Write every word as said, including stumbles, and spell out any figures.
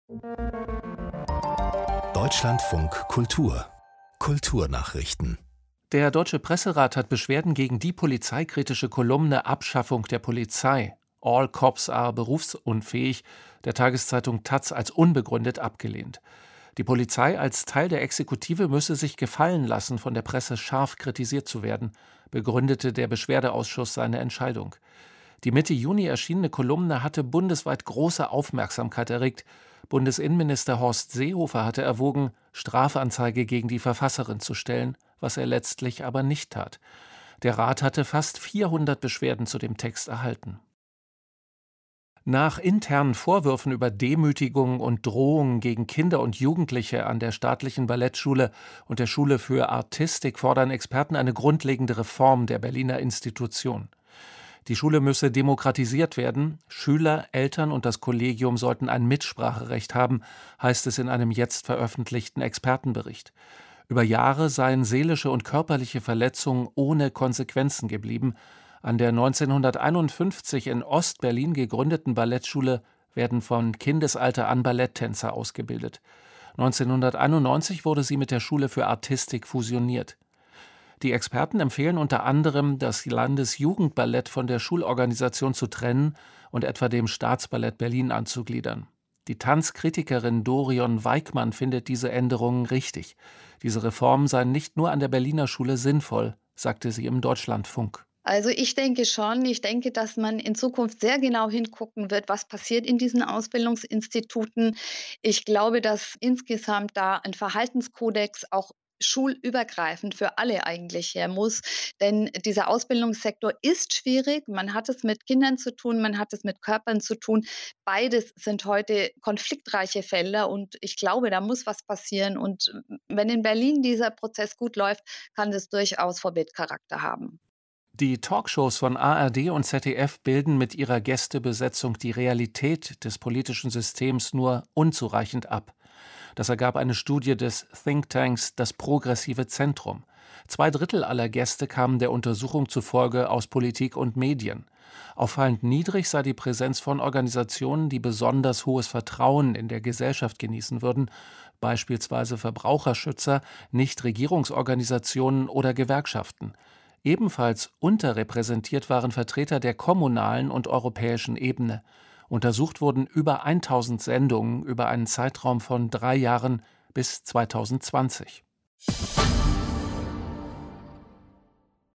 Deutschlandfunk Kultur Kulturnachrichten. Der Deutsche Presserat hat Beschwerden gegen die polizeikritische Kolumne Abschaffung der Polizei, All Cops are berufsunfähig, der Tageszeitung taz als unbegründet abgelehnt. Die Polizei als Teil der Exekutive müsse sich gefallen lassen, von der Presse scharf kritisiert zu werden, begründete der Beschwerdeausschuss seine Entscheidung. Die Mitte Juni erschienene Kolumne hatte bundesweit große Aufmerksamkeit erregt. Bundesinnenminister Horst Seehofer hatte erwogen, Strafanzeige gegen die Verfasserin zu stellen, was er letztlich aber nicht tat. Der Rat hatte fast vierhundert Beschwerden zu dem Text erhalten. Nach internen Vorwürfen über Demütigungen und Drohungen gegen Kinder und Jugendliche an der staatlichen Ballettschule und der Schule für Artistik fordern Experten eine grundlegende Reform der Berliner Institution. Die Schule müsse demokratisiert werden, Schüler, Eltern und das Kollegium sollten ein Mitspracherecht haben, heißt es in einem jetzt veröffentlichten Expertenbericht. Über Jahre seien seelische und körperliche Verletzungen ohne Konsequenzen geblieben. An der neunzehnhunderteinundfünfzig in Ost-Berlin gegründeten Ballettschule werden von Kindesalter an Balletttänzer ausgebildet. neunzehnhunderteinundneunzig wurde sie mit der Schule für Artistik fusioniert. Die Experten empfehlen unter anderem, das Landesjugendballett von der Schulorganisation zu trennen und etwa dem Staatsballett Berlin anzugliedern. Die Tanzkritikerin Dorion Weikmann findet diese Änderungen richtig. Diese Reformen seien nicht nur an der Berliner Schule sinnvoll, sagte sie im Deutschlandfunk. Also ich denke schon, ich denke, dass man in Zukunft sehr genau hingucken wird, was passiert in diesen Ausbildungsinstituten. Ich glaube, dass insgesamt da ein Verhaltenskodex auch schulübergreifend für alle eigentlich her muss. Denn dieser Ausbildungssektor ist schwierig. Man hat es mit Kindern zu tun, man hat es mit Körpern zu tun. Beides sind heute konfliktreiche Felder und ich glaube, da muss was passieren. Und wenn in Berlin dieser Prozess gut läuft, kann das durchaus Vorbildcharakter haben. Die Talkshows von A R D und Z D F bilden mit ihrer Gästebesetzung die Realität des politischen Systems nur unzureichend ab. Das ergab eine Studie des Thinktanks Das Progressive Zentrum. Zwei Drittel aller Gäste kamen der Untersuchung zufolge aus Politik und Medien. Auffallend niedrig sei die Präsenz von Organisationen, die besonders hohes Vertrauen in der Gesellschaft genießen würden, beispielsweise Verbraucherschützer, Nichtregierungsorganisationen oder Gewerkschaften. Ebenfalls unterrepräsentiert waren Vertreter der kommunalen und europäischen Ebene. Untersucht wurden über tausend Sendungen über einen Zeitraum von drei Jahren bis zweitausendzwanzig.